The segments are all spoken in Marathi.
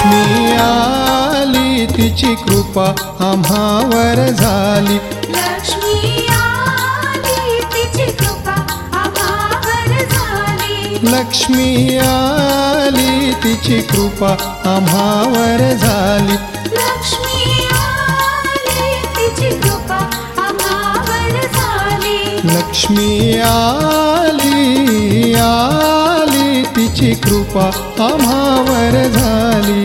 लक्ष्मी आली तिची कृपा आम्हावर झाली. लक्ष्मी आली तिची कृपा आम्हावर झाली. लक्ष्मी आली तिची कृपा आम्हावर झाली. लक्ष्मी आली तिची कृपा आम्हावर झाली. लक्ष्मी आली तिची कृपा आम्हावर झाली.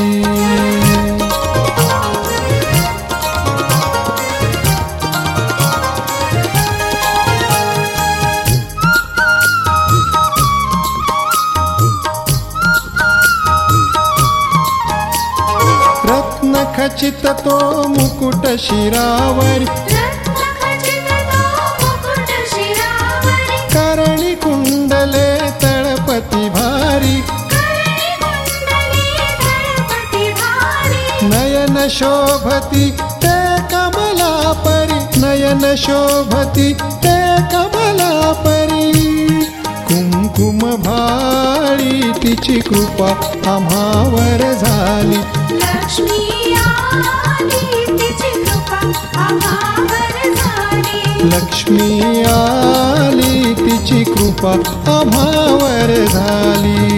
रत्नखचित तो मुकुट शिरावरी. रत्नखचित तो मुकुट शिरावरी. करणी कुंडले तळपती भारी. करणी कुंडले तळपती भारी. नयन शोभती ते कमलापरी. नयन शोभती ते कमलापरी. कुंकुम भाळी तिची कृपा आम्हावर झाली. लक्ष्मी आली तिची कृपा आम्हावर झाली. लक्ष्मी आली तिची कृपा आम्हावर झाली.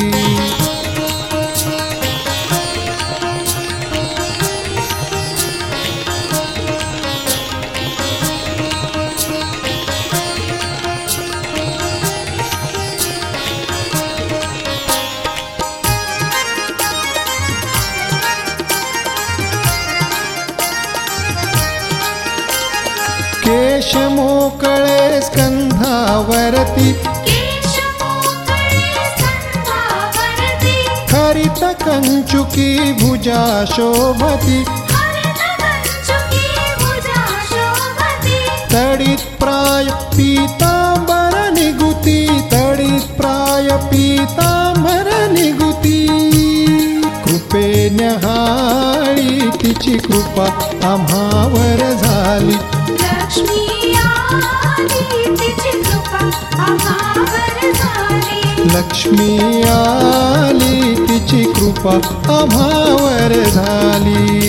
केश मोकळे स्कंधावरती. केश मोकळे स्कंधावरती. हरित कंचुकी भुजा शोभती. हरित कंचुकी भुजा शोभती. तडित प्राय पीतांबर निगुती. तडित प्राय पीतांबर निगुती. कृपे न्याहाळी तिची कृपा आम्हावर झाली. लक्ष्मी आली तिची कृपा आम्हावर झाली. लक्ष्मी आली तिची कृपा आम्हावर झाली.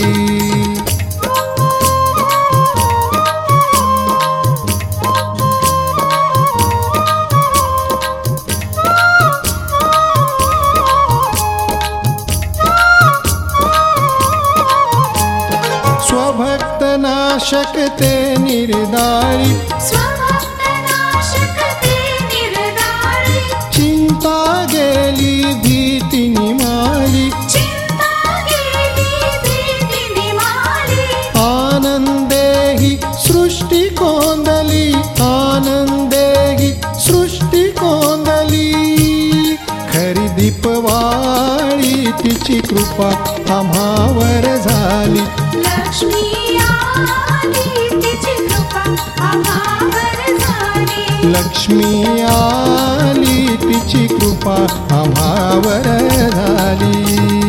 स्वभक्त नाशक ते निर्दाळी. स्वभक्त नाशक ते निर्दाळी. चिंता गेली भीती निमाली. चिंता गेली भीती निमाली. आनंदेहि सृष्टी कोंदली. आनंदेहि सृष्टी कोंदली. खरी दीपवाळी तिची कृपा आम्हावर झाली. लक्ष्मी आली तिची कृपा आम्हावर झाली. लक्ष्मी आली तिची कृपा आम्हावर झाली.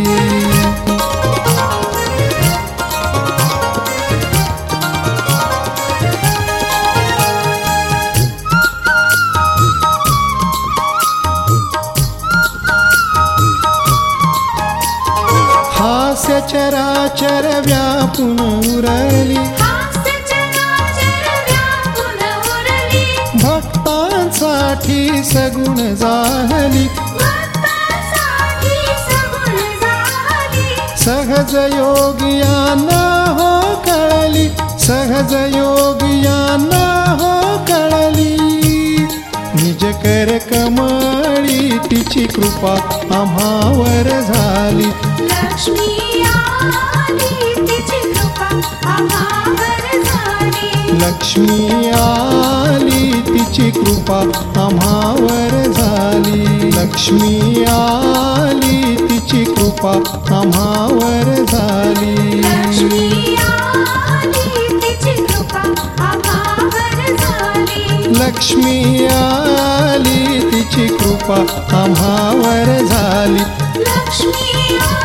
हास्य चराचर व्यापून उरली. हास्य चराचर व्यापून उरली. भक्तांसाठी सगुण जाहली. भक्तांसाठी सगुण झाली. सहज योगियांना हो कळली. सहज योगियांना हो कळली. निज कर कमळी तिची कृपा आम्हावर झाली. लक्ष्मी आली तिची कृपा आम्हावर झाली. लक्ष्मी आली तिची कृपा आम्हावर झाली. लक्ष्मी आली तिची कृपा आम्हावर झाली. लक्ष्मी आली तिची कृपा आम्हावर झाली. लक्ष्मी आली तिची कृपा आम्हावर झाली. लक्ष्मी